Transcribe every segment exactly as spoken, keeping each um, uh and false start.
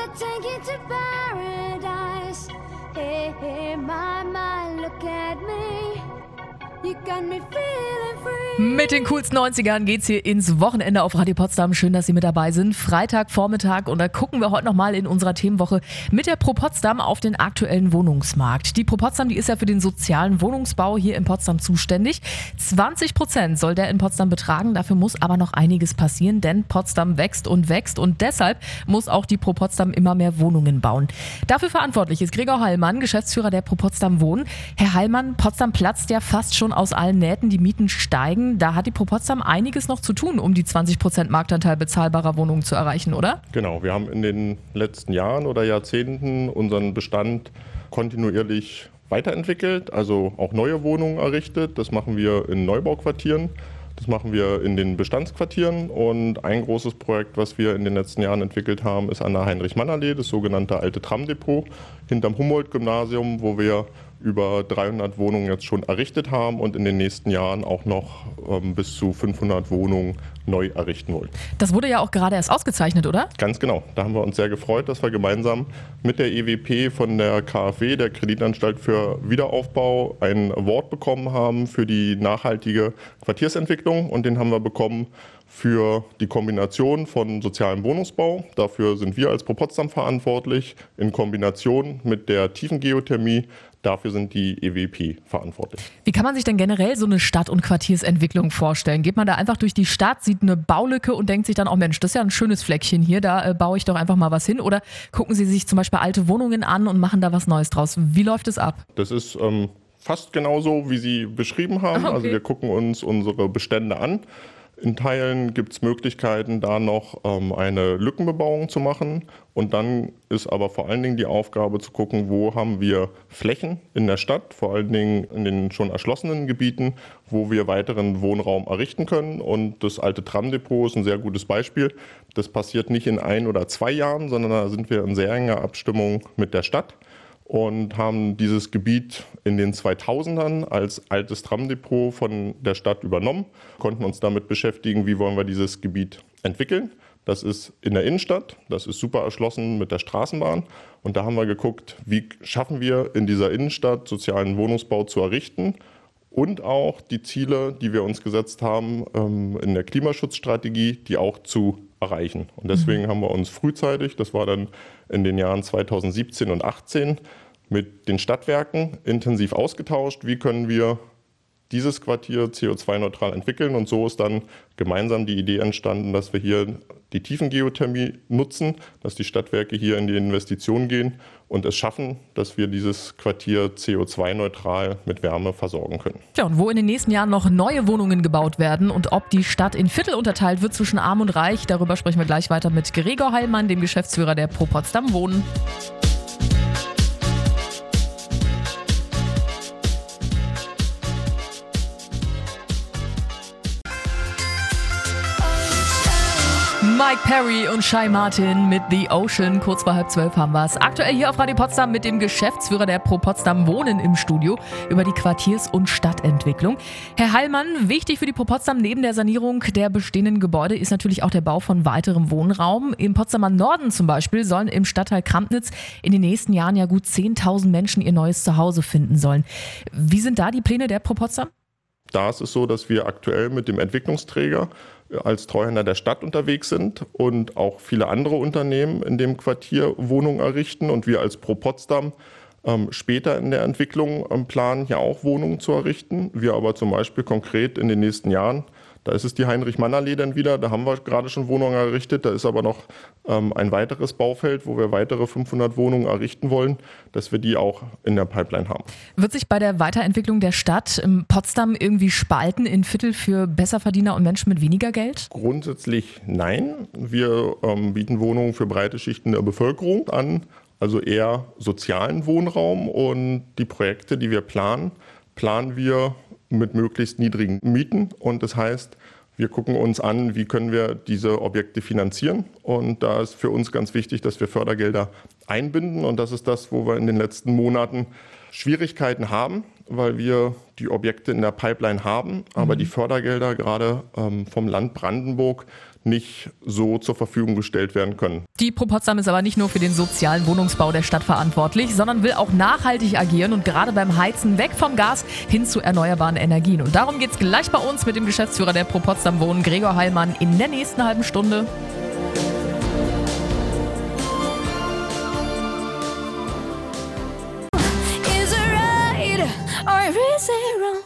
take you to paradise. Hey, hey, my, my, look at me. You got me feeling free. Mit den coolsten neunzigern geht's hier ins Wochenende auf Radio Potsdam. Schön, dass Sie mit dabei sind. Freitagvormittag und da gucken wir heute nochmal in unserer Themenwoche mit der Pro Potsdam auf den aktuellen Wohnungsmarkt. Die Pro Potsdam, die ist ja für den sozialen Wohnungsbau hier in Potsdam zuständig. zwanzig Prozent soll der in Potsdam betragen. Dafür muss aber noch einiges passieren, denn Potsdam wächst und wächst und deshalb muss auch die Pro Potsdam immer mehr Wohnungen bauen. Dafür verantwortlich ist Gregor Hallmann, Geschäftsführer der Pro Potsdam Wohnen. Herr Hallmann, Potsdam platzt ja fast schon aus allen Nähten, die Mieten steigen. Da hat die Pro Potsdam einiges noch zu tun, um die zwanzig Prozent Marktanteil bezahlbarer Wohnungen zu erreichen, oder? Genau, wir haben in den letzten Jahren oder Jahrzehnten unseren Bestand kontinuierlich weiterentwickelt, also auch neue Wohnungen errichtet. Das machen wir in Neubauquartieren, das machen wir in den Bestandsquartieren und ein großes Projekt, was wir in den letzten Jahren entwickelt haben, ist an der Heinrich-Mann-Allee, das sogenannte alte Tramdepot hinterm Humboldt-Gymnasium, wo wir über dreihundert Wohnungen jetzt schon errichtet haben und in den nächsten Jahren auch noch ähm, bis zu fünfhundert Wohnungen neu errichten wollen. Das wurde ja auch gerade erst ausgezeichnet, oder? Ganz genau. Da haben wir uns sehr gefreut, dass wir gemeinsam mit der E W P von der K f W, der Kreditanstalt für Wiederaufbau, ein Award bekommen haben für die nachhaltige Quartiersentwicklung und den haben wir bekommen für die Kombination von sozialem Wohnungsbau. Dafür sind wir als Pro Potsdam verantwortlich, in Kombination mit der Tiefengeothermie. Dafür sind die E W P verantwortlich. Wie kann man sich denn generell so eine Stadt- und Quartiersentwicklung vorstellen? Geht man da einfach durch die Stadt, sieht eine Baulücke und denkt sich dann, oh Mensch, das ist ja ein schönes Fleckchen hier, da äh, baue ich doch einfach mal was hin? Oder gucken Sie sich zum Beispiel alte Wohnungen an und machen da was Neues draus? Wie läuft es ab? Das ist ähm, fast genauso, wie Sie beschrieben haben. Okay. Also wir gucken uns unsere Bestände an. In Teilen gibt es Möglichkeiten, da noch ähm, eine Lückenbebauung zu machen. Und dann ist aber vor allen Dingen die Aufgabe zu gucken, wo haben wir Flächen in der Stadt, vor allen Dingen in den schon erschlossenen Gebieten, wo wir weiteren Wohnraum errichten können. Und das alte Tramdepot ist ein sehr gutes Beispiel. Das passiert nicht in ein oder zwei Jahren, sondern da sind wir in sehr enger Abstimmung mit der Stadt und haben dieses Gebiet in den zweitausendern als altes Tramdepot von der Stadt übernommen, konnten uns damit beschäftigen, wie wollen wir dieses Gebiet entwickeln. Das ist in der Innenstadt, das ist super erschlossen mit der Straßenbahn und da haben wir geguckt, wie schaffen wir in dieser Innenstadt sozialen Wohnungsbau zu errichten und auch die Ziele, die wir uns gesetzt haben in der Klimaschutzstrategie, die auch zu erreichen. Und deswegen mhm. haben wir uns frühzeitig, das war dann in den Jahren zweitausendsiebzehn und achtzehn, mit den Stadtwerken intensiv ausgetauscht. Wie können wir dieses Quartier C O zwei neutral entwickeln? Und so ist dann gemeinsam die Idee entstanden, dass wir hier die Tiefengeothermie nutzen, dass die Stadtwerke hier in die Investition gehen und es schaffen, dass wir dieses Quartier C O zwei neutral mit Wärme versorgen können. Tja, und wo in den nächsten Jahren noch neue Wohnungen gebaut werden und ob die Stadt in Viertel unterteilt wird zwischen Arm und Reich, darüber sprechen wir gleich weiter mit Gregor Hallmann, dem Geschäftsführer der Pro Potsdam Wohnen. Mike Perry und Shy Martin mit The Ocean. Kurz vor halb zwölf haben wir es. Aktuell hier auf Radio Potsdam mit dem Geschäftsführer der Pro Potsdam Wohnen im Studio über die Quartiers- und Stadtentwicklung. Herr Hallmann, wichtig für die Pro Potsdam neben der Sanierung der bestehenden Gebäude ist natürlich auch der Bau von weiterem Wohnraum. Im Potsdamer Norden zum Beispiel sollen im Stadtteil Krampnitz in den nächsten Jahren ja gut zehntausend Menschen ihr neues Zuhause finden sollen. Wie sind da die Pläne der Pro Potsdam? Da ist es so, dass wir aktuell mit dem Entwicklungsträger als Treuhänder der Stadt unterwegs sind und auch viele andere Unternehmen in dem Quartier Wohnungen errichten und wir als Pro Potsdam ähm, später in der Entwicklung ähm, planen, hier auch Wohnungen zu errichten. Wir aber zum Beispiel konkret in den nächsten Jahren, da ist es die Heinrich-Mann-Allee dann wieder, da haben wir gerade schon Wohnungen errichtet, da ist aber noch ähm, ein weiteres Baufeld, wo wir weitere fünfhundert Wohnungen errichten wollen, dass wir die auch in der Pipeline haben. Wird sich bei der Weiterentwicklung der Stadt ähm, Potsdam irgendwie spalten in Viertel für Besserverdiener und Menschen mit weniger Geld? Grundsätzlich nein. Wir ähm, bieten Wohnungen für breite Schichten der Bevölkerung an, also eher sozialen Wohnraum und die Projekte, die wir planen, planen wir mit möglichst niedrigen Mieten und das heißt, wir gucken uns an, wie können wir diese Objekte finanzieren und da ist für uns ganz wichtig, dass wir Fördergelder einbinden und das ist das, wo wir in den letzten Monaten Schwierigkeiten haben weil wir die Objekte in der Pipeline haben, aber mhm. die Fördergelder gerade ähm, vom Land Brandenburg nicht so zur Verfügung gestellt werden können. Die Pro Potsdam ist aber nicht nur für den sozialen Wohnungsbau der Stadt verantwortlich, sondern will auch nachhaltig agieren und gerade beim Heizen weg vom Gas hin zu erneuerbaren Energien. Und darum geht es gleich bei uns mit dem Geschäftsführer der Pro Potsdam Wohnen, Gregor Heilmann, in der nächsten halben Stunde. Is it right or is it wrong?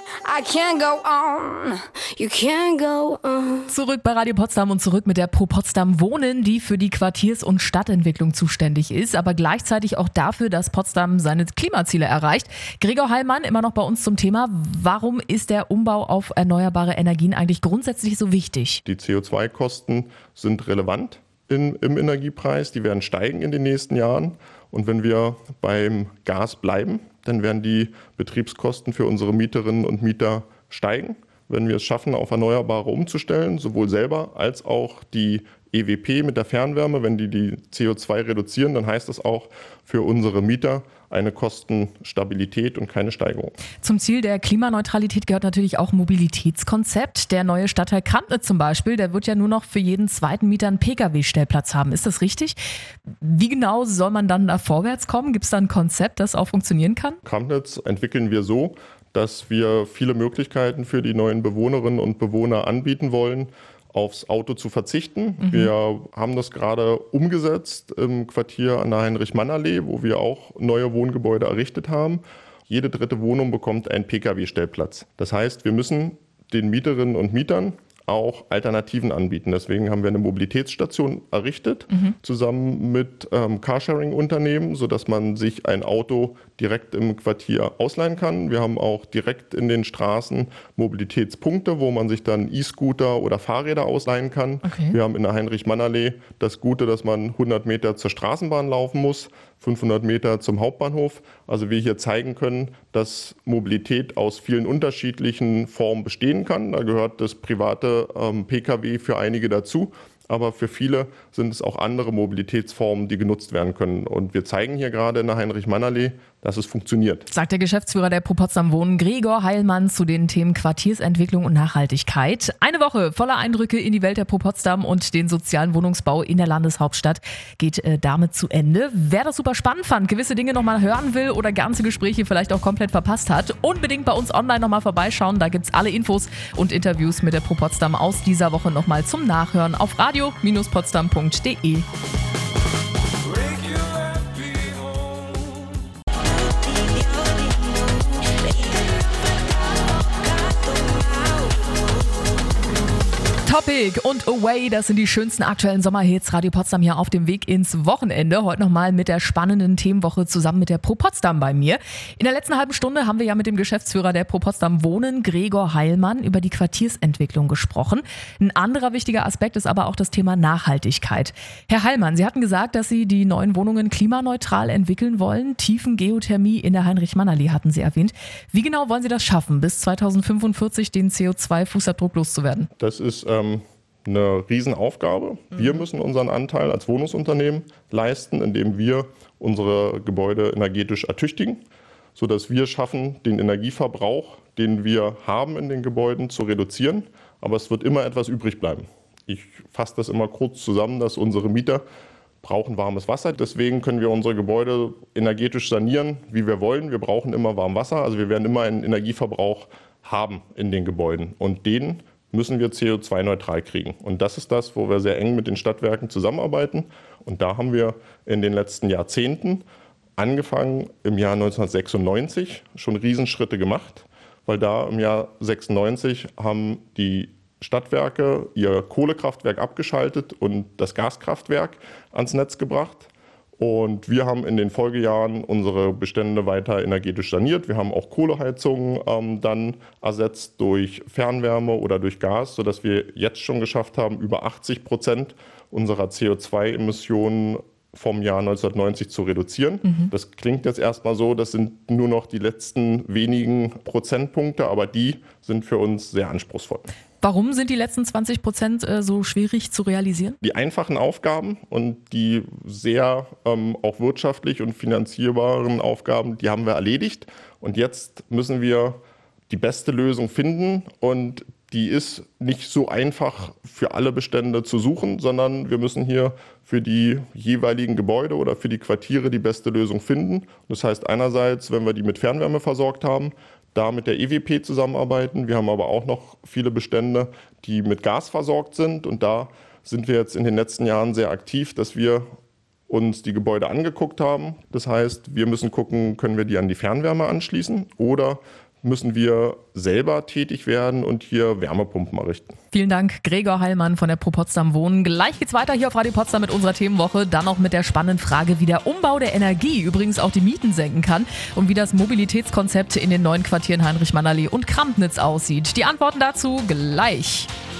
I can't go on, you can't go on. Zurück bei Radio Potsdam und zurück mit der Pro Potsdam Wohnen, die für die Quartiers- und Stadtentwicklung zuständig ist, aber gleichzeitig auch dafür, dass Potsdam seine Klimaziele erreicht. Gregor Heilmann, immer noch bei uns zum Thema, warum ist der Umbau auf erneuerbare Energien eigentlich grundsätzlich so wichtig? Die C O zwei Kosten sind relevant in, im Energiepreis, die werden steigen in den nächsten Jahren. Und wenn wir beim Gas bleiben, dann werden die Betriebskosten für unsere Mieterinnen und Mieter steigen. Wenn wir es schaffen, auf Erneuerbare umzustellen, sowohl selber als auch die E W P mit der Fernwärme, wenn die die C O zwei reduzieren, dann heißt das auch für unsere Mieter eine Kostenstabilität und keine Steigerung. Zum Ziel der Klimaneutralität gehört natürlich auch Mobilitätskonzept. Der neue Stadtteil Krampnitz zum Beispiel, der wird ja nur noch für jeden zweiten Mieter einen Pkw-Stellplatz haben. Ist das richtig? Wie genau soll man dann da vorwärts kommen? Gibt es da ein Konzept, das auch funktionieren kann? Krampnitz entwickeln wir so, dass wir viele Möglichkeiten für die neuen Bewohnerinnen und Bewohner anbieten wollen, aufs Auto zu verzichten. Mhm. Wir haben das gerade umgesetzt im Quartier an der Heinrich-Mann-Allee, wo wir auch neue Wohngebäude errichtet haben. Jede dritte Wohnung bekommt einen Pkw-Stellplatz. Das heißt, wir müssen den Mieterinnen und Mietern auch Alternativen anbieten. Deswegen haben wir eine Mobilitätsstation errichtet, mhm. zusammen mit ähm, Carsharing-Unternehmen, sodass man sich ein Auto direkt im Quartier ausleihen kann. Wir haben auch direkt in den Straßen Mobilitätspunkte, wo man sich dann E-Scooter oder Fahrräder ausleihen kann. Okay. Wir haben in der Heinrich-Mann-Allee das Gute, dass man hundert Meter zur Straßenbahn laufen muss, fünfhundert Meter zum Hauptbahnhof. Also wir hier zeigen können, dass Mobilität aus vielen unterschiedlichen Formen bestehen kann. Da gehört das private ähm, Pkw für einige dazu. Aber für viele sind es auch andere Mobilitätsformen, die genutzt werden können. Und wir zeigen hier gerade in der Heinrich-Mann-Allee, dass es funktioniert. Sagt der Geschäftsführer der Pro Potsdam Wohnen, Gregor Heilmann, zu den Themen Quartiersentwicklung und Nachhaltigkeit. Eine Woche voller Eindrücke in die Welt der Pro Potsdam und den sozialen Wohnungsbau in der Landeshauptstadt geht äh, damit zu Ende. Wer das super spannend fand, gewisse Dinge nochmal hören will oder ganze Gespräche vielleicht auch komplett verpasst hat, unbedingt bei uns online nochmal vorbeischauen. Da gibt es alle Infos und Interviews mit der Pro Potsdam aus dieser Woche nochmal zum Nachhören auf radio Bindestrich potsdam punkt de. Topic und Away, das sind die schönsten aktuellen Sommerhits. Radio Potsdam hier auf dem Weg ins Wochenende. Heute nochmal mit der spannenden Themenwoche zusammen mit der Pro Potsdam bei mir. In der letzten halben Stunde haben wir ja mit dem Geschäftsführer der Pro Potsdam Wohnen, Gregor Heilmann, über die Quartiersentwicklung gesprochen. Ein anderer wichtiger Aspekt ist aber auch das Thema Nachhaltigkeit. Herr Heilmann, Sie hatten gesagt, dass Sie die neuen Wohnungen klimaneutral entwickeln wollen. Tiefengeothermie in der Heinrich-Mann-Allee hatten Sie erwähnt. Wie genau wollen Sie das schaffen, bis zweitausendfünfundvierzig den C O zwei Fußabdruck loszuwerden? Das ist ähm eine Riesenaufgabe. Wir müssen unseren Anteil als Wohnungsunternehmen leisten, indem wir unsere Gebäude energetisch ertüchtigen, sodass wir schaffen, den Energieverbrauch, den wir haben in den Gebäuden, zu reduzieren. Aber es wird immer etwas übrig bleiben. Ich fasse das immer kurz zusammen, dass unsere Mieter brauchen warmes Wasser. Deswegen können wir unsere Gebäude energetisch sanieren, wie wir wollen. Wir brauchen immer warmes Wasser. Also wir werden immer einen Energieverbrauch haben in den Gebäuden. Und den müssen wir C O zwei neutral kriegen. Und das ist das, wo wir sehr eng mit den Stadtwerken zusammenarbeiten. Und da haben wir in den letzten Jahrzehnten, angefangen im Jahr neunzehnhundertsechsundneunzig, schon Riesenschritte gemacht. Weil da im Jahr sechsundneunzig haben die Stadtwerke ihr Kohlekraftwerk abgeschaltet und das Gaskraftwerk ans Netz gebracht. Und wir haben in den Folgejahren unsere Bestände weiter energetisch saniert. Wir haben auch Kohleheizungen ähm, dann ersetzt durch Fernwärme oder durch Gas, sodass wir jetzt schon geschafft haben, über achtzig Prozent unserer C O zwei Emissionen vom Jahr neunzehnhundertneunzig zu reduzieren. Mhm. Das klingt jetzt erstmal so, das sind nur noch die letzten wenigen Prozentpunkte, aber die sind für uns sehr anspruchsvoll. Warum sind die letzten zwanzig Prozent so schwierig zu realisieren? Die einfachen Aufgaben und die sehr ähm, auch wirtschaftlich und finanzierbaren Aufgaben, die haben wir erledigt. Und jetzt müssen wir die beste Lösung finden und die ist nicht so einfach für alle Bestände zu suchen, sondern wir müssen hier für die jeweiligen Gebäude oder für die Quartiere die beste Lösung finden. Das heißt einerseits, wenn wir die mit Fernwärme versorgt haben, da mit der E W P zusammenarbeiten. Wir haben aber auch noch viele Bestände, die mit Gas versorgt sind und da sind wir jetzt in den letzten Jahren sehr aktiv, dass wir uns die Gebäude angeguckt haben. Das heißt, wir müssen gucken, können wir die an die Fernwärme anschließen oder müssen wir selber tätig werden und hier Wärmepumpen errichten. Vielen Dank, Gregor Heilmann von der Pro Potsdam Wohnen. Gleich geht's weiter hier auf Radio Potsdam mit unserer Themenwoche. Dann noch mit der spannenden Frage, wie der Umbau der Energie übrigens auch die Mieten senken kann und wie das Mobilitätskonzept in den neuen Quartieren Heinrich-Mann-Allee und Krampnitz aussieht. Die Antworten dazu gleich.